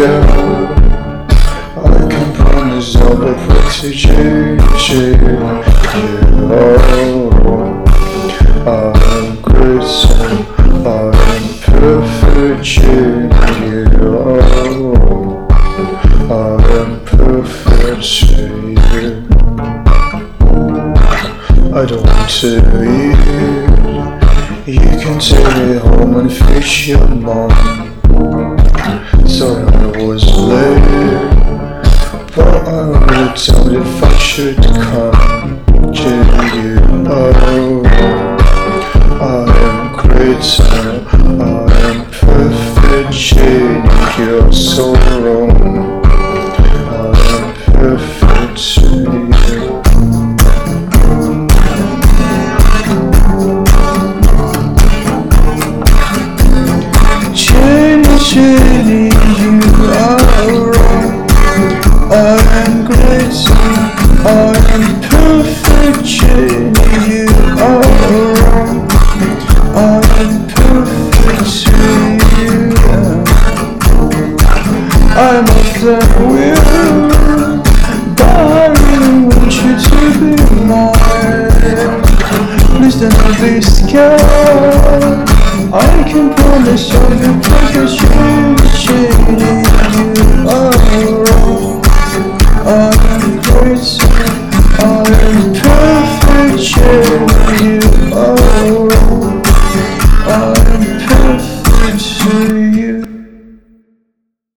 girl. I can promise I'll protect you. I'm great, so I'm perfect. I'm perfect to you. I don't want to eat. You can take me home and fish your mom. Sorry I was late, but I would tell if I should come to you. Oh, I am great, so I am perfect, Jane. You're so wrong. I am perfect to you. Jenny, you are wrong. I am great, so I am perfect. Jenny, you are wrong. I am perfect to you. I'm off the wheel, but I really want you to be mine. Please don't be scared. I can promise I'll be perfect, Jenny.